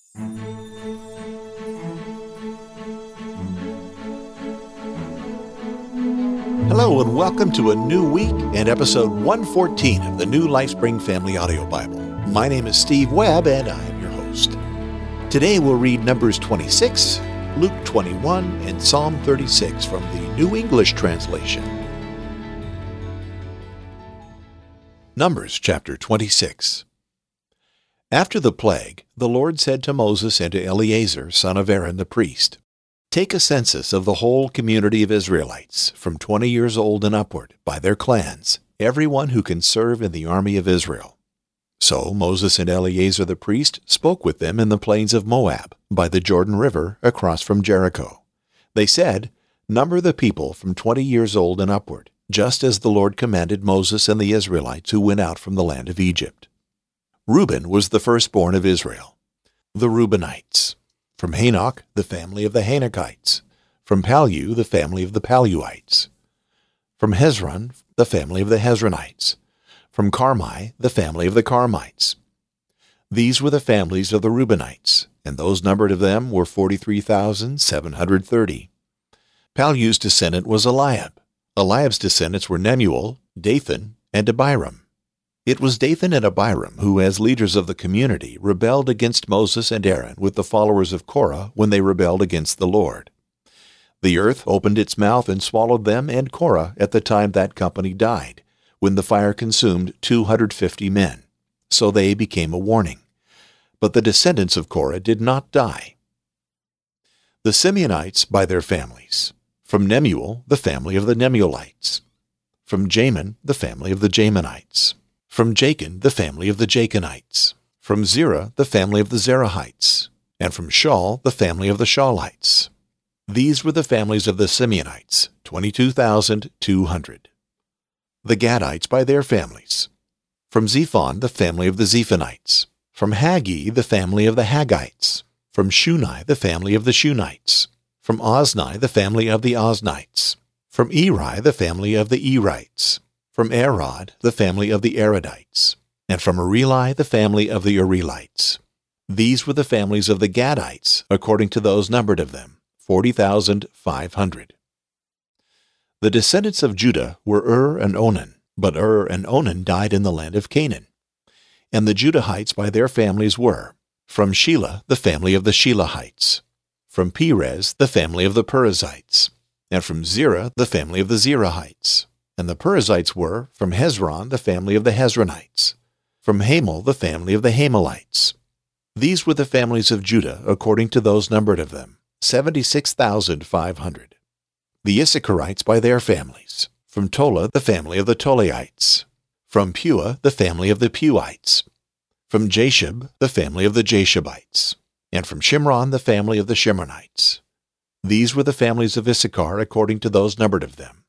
Hello and welcome to a new week and episode 114 of the New LifeSpring Family Audio Bible. My name is Steve Webb and I am your host. Today we'll read Numbers 26, Luke 21, and Psalm 36 from the New English Translation. Numbers chapter 26. After the plague, the Lord said to Moses and to Eleazar, son of Aaron the priest, "Take a census of the whole community of Israelites, from 20 years old and upward, by their clans, everyone who can serve in the army of Israel." So Moses and Eleazar the priest spoke with them in the plains of Moab, by the Jordan River, across from Jericho. They said, "Number the people from 20 years old and upward, just as the Lord commanded Moses and the Israelites who went out from the land of Egypt." Reuben was the firstborn of Israel. The Reubenites. From Hanoch, the family of the Hanochites. From Pallu, the family of the Palluites. From Hezron, the family of the Hezronites. From Carmi, the family of the Carmites. These were the families of the Reubenites, and those numbered of them were 43,730. Pallu's descendant was Eliab. Eliab's descendants were Nemuel, Dathan, and Abiram. It was Dathan and Abiram who, as leaders of the community, rebelled against Moses and Aaron with the followers of Korah when they rebelled against the Lord. The earth opened its mouth and swallowed them and Korah at the time that company died, when the fire consumed 250 men. So they became a warning. But the descendants of Korah did not die. The Simeonites by their families. From Nemuel, the family of the Nemuelites. From Jamin, the family of the Jaminites. From Jachin, the family of the Jachinites. From Zerah, the family of the Zerahites. And from Shaul, the family of the Shaulites. These were the families of the Simeonites, 22,200. The Gadites by their families. From Zephon, the family of the Zephonites. From Haggi, the family of the Haggites. From Shuni, the family of the Shunites. From Ozni, the family of the Oznites. From Eri, the family of the Erites. From Arod, the family of the Arodites, and from Areli, the family of the Arelites. These were the families of the Gadites, according to those numbered of them, 40,500. The descendants of Judah were and Onan, but and Onan died in the land of Canaan. And the Judahites by their families were, from Shelah, the family of the Shelahites, from Perez, the family of the Perizzites, and from Zerah, the family of the Zerahites. And the Perizzites were, from Hezron, the family of the Hezronites. From Hamel, the family of the Hamelites. These were the families of Judah, according to those numbered of them, 76,500. The Issacharites by their families. From Tola, the family of the Tolaites. From Puah, the family of the Puites. From Jashub, the family of the Jashubites. And from Shimron, the family of the Shimronites. These were the families of Issachar, according to those numbered of them,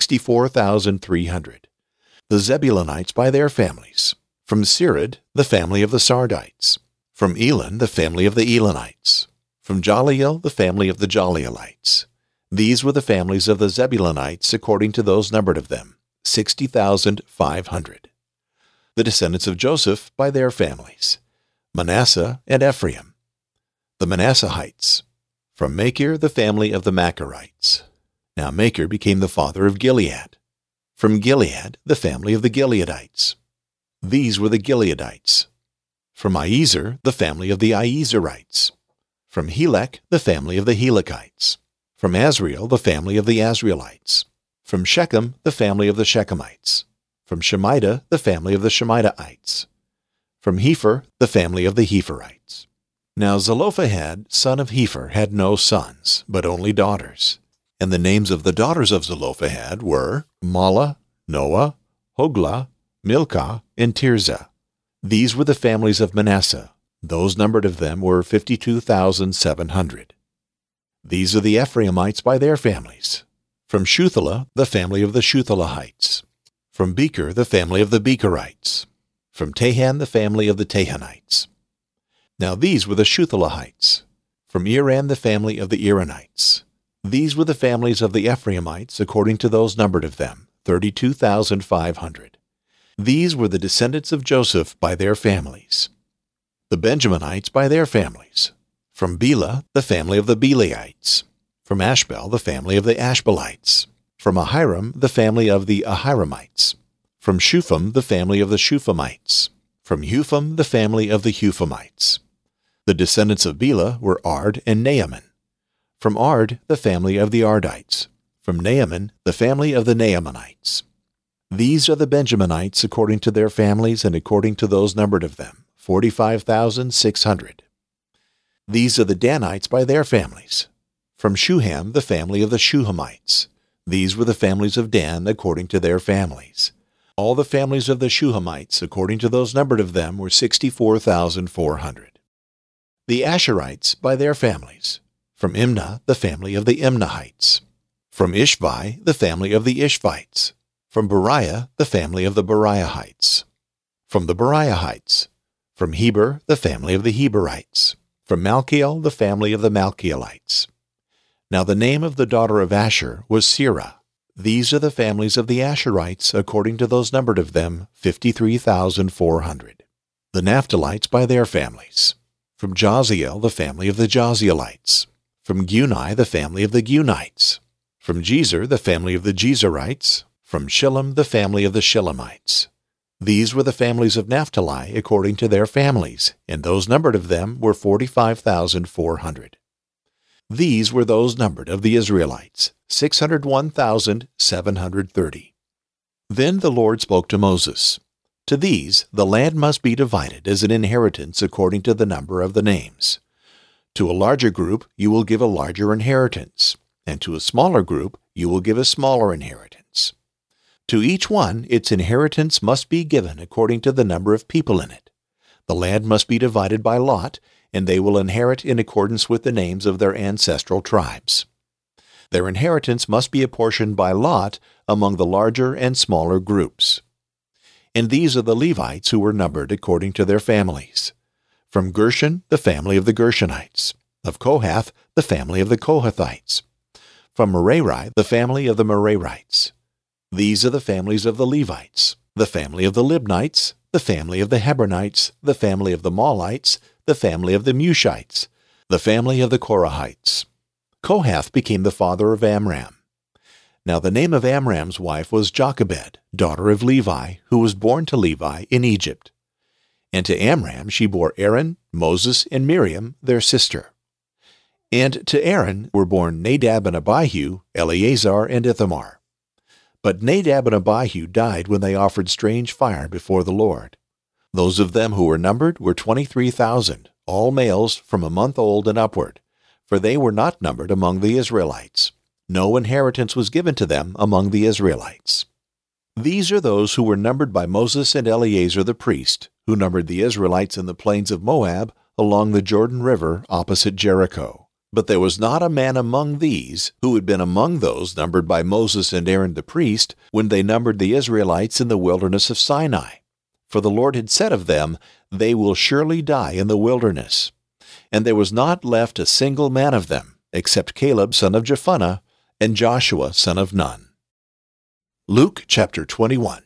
64,300. The Zebulunites by their families. From Sered, the family of the Sardites. From Elon, the family of the Elonites. From Jaleel, the family of the Jaleelites. These were the families of the Zebulunites according to those numbered of them, 60,500. The descendants of Joseph by their families. Manasseh and Ephraim. The Manassehites. From Machir, the family of the Machirites. Now Machir became the father of Gilead. From Gilead, the family of the Gileadites. These were the Gileadites. From Iezer, the family of the Iezerites. From Helek, the family of the Helekites. From Azriel, the family of the Azrielites. From Shechem, the family of the Shechemites. From Shemida, the family of the Shemidaites. From Hepher, the family of the Hepherites. Now Zelophehad, son of Hepher, had no sons, but only daughters. And the names of the daughters of Zelophehad were Mahlah, Noah, Hoglah, Milcah, and Tirzah. These were the families of Manasseh. Those numbered of them were 52,700. These are the Ephraimites by their families. From Shuthelah, the family of the Shuthelahites. From Becher, the family of the Becherites. From Tahan, the family of the Tahanites. Now these were the Shuthelahites. From Iran, the family of the Iranites. These were the families of the Ephraimites according to those numbered of them, 32,500. These were the descendants of Joseph by their families. The Benjaminites by their families. From Bela, the family of the Belaites. From Ashbel, the family of the Ashbelites. From Ahiram, the family of the Ahiramites. From Shupham, the family of the Shuphamites. From Hupham, the family of the Huphamites. The descendants of Bela were Ard and Naaman. From Ard, the family of the Ardites. From Naaman, the family of the Naamanites. These are the Benjaminites according to their families and according to those numbered of them, 45,600. These are the Danites by their families. From Shuham, the family of the Shuhamites. These were the families of Dan according to their families. All the families of the Shuhamites, according to those numbered of them, were 64,400. The Asherites by their families. From Imnah, the family of the Imnahites. From Ishvi, the family of the Ishvites. From Beriah, the family of the Beriahites. From the Beriahites. From Heber, the family of the Heberites. From Malchiel, the family of the Malchielites. Now the name of the daughter of Asher was Serah. These are the families of the Asherites, according to those numbered of them, 53,400. The Naphtalites by their families. From Jahziel, the family of the Jahzielites. From Guni, the family of the Gunites. From Jezer, the family of the Jezerites. From Shillem, the family of the Shillemites. These were the families of Naphtali according to their families, and those numbered of them were 45,400. These were those numbered of the Israelites, 601,730. Then the Lord spoke to Moses. To these the land must be divided as an inheritance according to the number of the names. To a larger group you will give a larger inheritance, and to a smaller group you will give a smaller inheritance. To each one its inheritance must be given according to the number of people in it. The land must be divided by lot, and they will inherit in accordance with the names of their ancestral tribes. Their inheritance must be apportioned by lot among the larger and smaller groups. And these are the Levites who were numbered according to their families. From Gershon, the family of the Gershonites. Of Kohath, the family of the Kohathites. From Merari, the family of the Merarites. These are the families of the Levites, the family of the Libnites, the family of the Hebronites, the family of the Maulites, the family of the Mushites, the family of the Korahites. Kohath became the father of Amram. Now the name of Amram's wife was Jochebed, daughter of Levi, who was born to Levi in Egypt. And to Amram she bore Aaron, Moses, and Miriam, their sister. And to Aaron were born Nadab and Abihu, Eleazar and Ithamar. But Nadab and Abihu died when they offered strange fire before the Lord. Those of them who were numbered were 23,000, all males from a month old and upward, for they were not numbered among the Israelites. No inheritance was given to them among the Israelites. These are those who were numbered by Moses and Eleazar the priest, who numbered the Israelites in the plains of Moab along the Jordan River opposite Jericho. But there was not a man among these who had been among those numbered by Moses and Aaron the priest when they numbered the Israelites in the wilderness of Sinai. For the Lord had said of them, "They will surely die in the wilderness." And there was not left a single man of them, except Caleb son of Jephunneh and Joshua son of Nun. Luke chapter 21.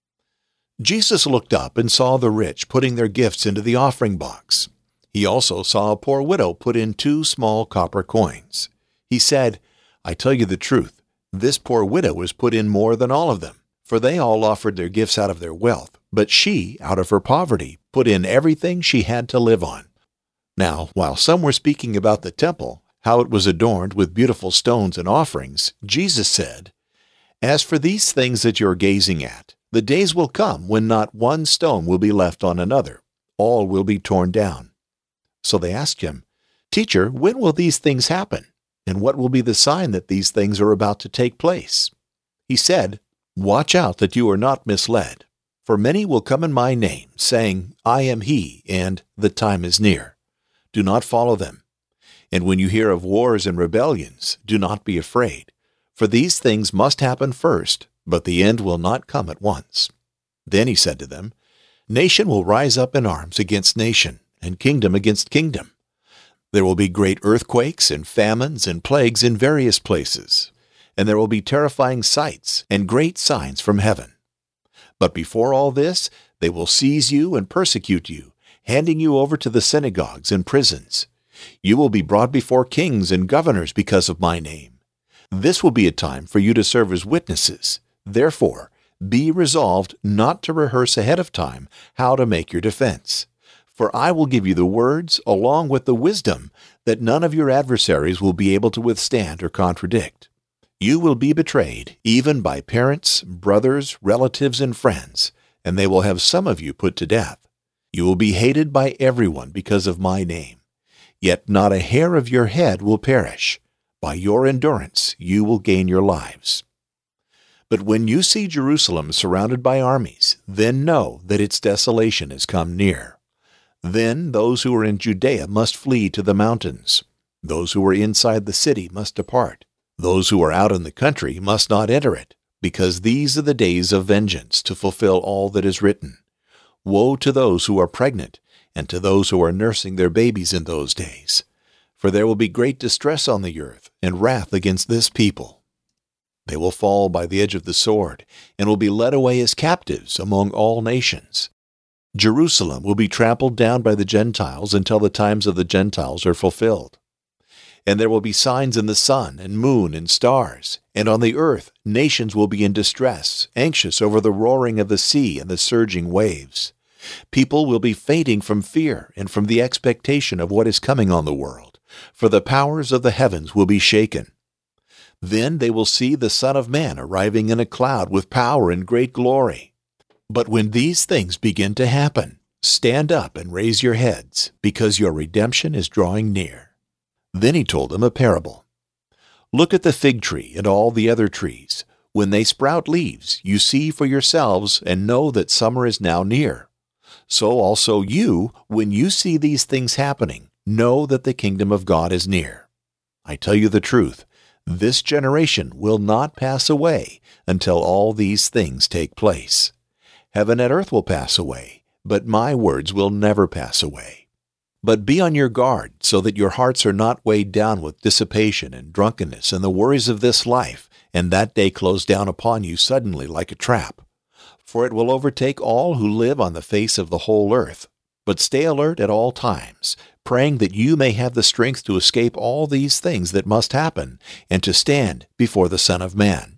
Jesus looked up and saw the rich putting their gifts into the offering box. He also saw a poor widow put in 2 small copper coins. He said, "I tell you the truth, this poor widow has put in more than all of them, for they all offered their gifts out of their wealth, but she, out of her poverty, put in everything she had to live on." Now, while some were speaking about the temple, how it was adorned with beautiful stones and offerings, Jesus said, "As for these things that you're gazing at, the days will come when not one stone will be left on another. All will be torn down." So they asked him, "Teacher, when will these things happen? And what will be the sign that these things are about to take place?" He said, "Watch out that you are not misled. For many will come in my name, saying, 'I am he,' and 'the time is near.' Do not follow them. And when you hear of wars and rebellions, do not be afraid. For these things must happen first, but the end will not come at once." Then he said to them, "Nation will rise up in arms against nation, and kingdom against kingdom. There will be great earthquakes and famines and plagues in various places, and there will be terrifying sights and great signs from heaven. But before all this, they will seize you and persecute you, handing you over to the synagogues and prisons. You will be brought before kings and governors because of my name. This will be a time for you to serve as witnesses. Therefore, be resolved not to rehearse ahead of time how to make your defense. For I will give you the words along with the wisdom that none of your adversaries will be able to withstand or contradict. You will be betrayed even by parents, brothers, relatives, and friends, and they will have some of you put to death. You will be hated by everyone because of my name. Yet not a hair of your head will perish. By your endurance you will gain your lives. But when you see Jerusalem surrounded by armies, then know that its desolation has come near. Then those who are in Judea must flee to the mountains. Those who are inside the city must depart. Those who are out in the country must not enter it, because these are the days of vengeance to fulfill all that is written. Woe to those who are pregnant, and to those who are nursing their babies in those days. For there will be great distress on the earth, and wrath against this people. They will fall by the edge of the sword, and will be led away as captives among all nations. Jerusalem will be trampled down by the Gentiles until the times of the Gentiles are fulfilled. And there will be signs in the sun and moon and stars, and on the earth nations will be in distress, anxious over the roaring of the sea and the surging waves. People will be fainting from fear and from the expectation of what is coming on the world, for the powers of the heavens will be shaken. Then they will see the Son of Man arriving in a cloud with power and great glory. But when these things begin to happen, stand up and raise your heads, because your redemption is drawing near. Then he told them a parable. Look at the fig tree and all the other trees. When they sprout leaves, you see for yourselves and know that summer is now near. So also you, when you see these things happening, know that the kingdom of God is near. I tell you the truth, this generation will not pass away until all these things take place. Heaven and earth will pass away, but my words will never pass away. But be on your guard, so that your hearts are not weighed down with dissipation and drunkenness and the worries of this life, and that day close down upon you suddenly like a trap. For it will overtake all who live on the face of the whole earth. But stay alert at all times, praying that you may have the strength to escape all these things that must happen, and to stand before the Son of Man.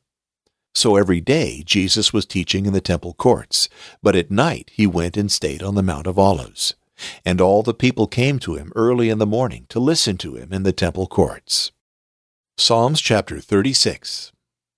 So every day Jesus was teaching in the temple courts, but at night he went and stayed on the Mount of Olives. And all the people came to him early in the morning to listen to him in the temple courts. Psalms chapter 36.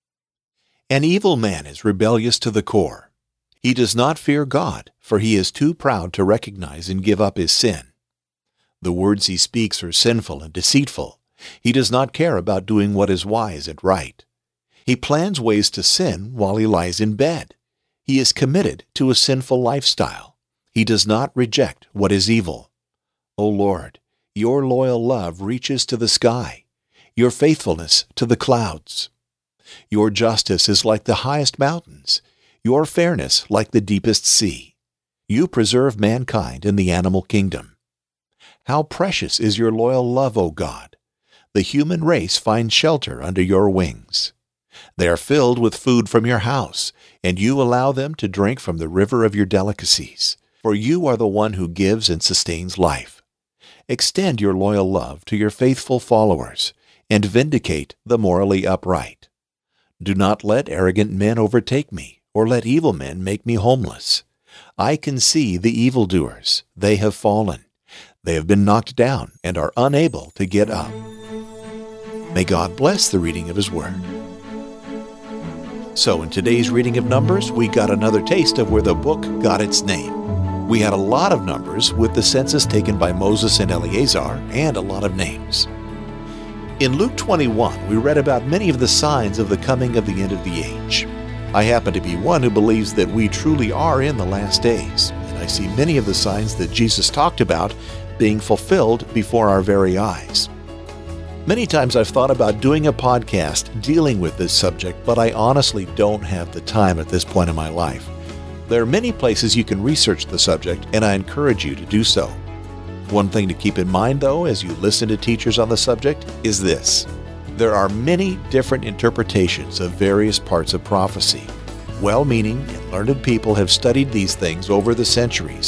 An evil man is rebellious to the core. He does not fear God, for he is too proud to recognize and give up his sin. The words he speaks are sinful and deceitful. He does not care about doing what is wise and right. He plans ways to sin while he lies in bed. He is committed to a sinful lifestyle. He does not reject what is evil. O Lord, your loyal love reaches to the sky, your faithfulness to the clouds. Your justice is like the highest mountains, your fairness like the deepest sea. You preserve mankind in the animal kingdom. How precious is your loyal love, O God! The human race finds shelter under your wings. They are filled with food from your house, and you allow them to drink from the river of your delicacies, for you are the one who gives and sustains life. Extend your loyal love to your faithful followers, and vindicate the morally upright. Do not let arrogant men overtake me, or let evil men make me homeless. I can see the evildoers. They have fallen. They have been knocked down and are unable to get up. May God bless the reading of His Word. So in today's reading of Numbers, we got another taste of where the book got its name. We had a lot of numbers with the census taken by Moses and Eleazar, and a lot of names. In Luke 21, we read about many of the signs of the coming of the end of the age. I happen to be one who believes that we truly are in the last days, and I see many of the signs that Jesus talked about being fulfilled before our very eyes. Many times I've thought about doing a podcast dealing with this subject, but I honestly don't have the time at this point in my life. There are many places you can research the subject, and I encourage you to do so. One thing to keep in mind, though, as you listen to teachers on the subject, is this. There are many different interpretations of various parts of prophecy. Well-meaning and learned people have studied these things over the centuries,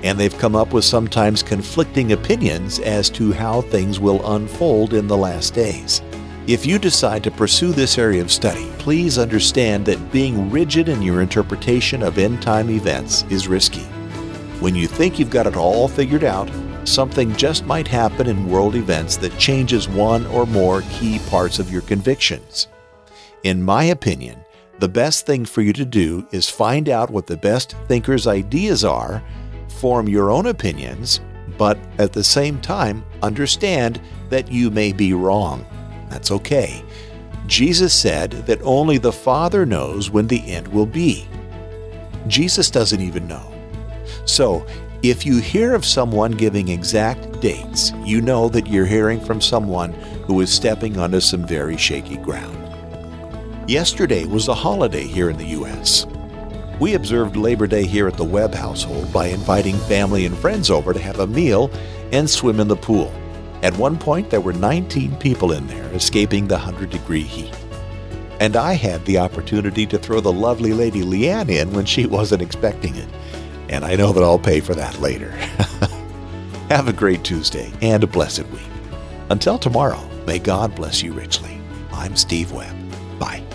and they've come up with sometimes conflicting opinions as to how things will unfold in the last days. If you decide to pursue this area of study, please understand that being rigid in your interpretation of end-time events is risky. When you think you've got it all figured out, something just might happen in world events that changes one or more key parts of your convictions. In my opinion, the best thing for you to do is find out what the best thinkers' ideas are, form your own opinions, but at the same time, understand that you may be wrong. That's okay. Jesus said that only the Father knows when the end will be. Jesus doesn't even know. So, if you hear of someone giving exact dates, you know that you're hearing from someone who is stepping onto some very shaky ground. Yesterday was a holiday here in the U.S. We observed Labor Day here at the Webb household by inviting family and friends over to have a meal and swim in the pool. At one point, there were 19 people in there, escaping the 100-degree heat. And I had the opportunity to throw the lovely lady Leanne in when she wasn't expecting it. And I know that I'll pay for that later. Have a great Tuesday and a blessed week. Until tomorrow, may God bless you richly. I'm Steve Webb. Bye.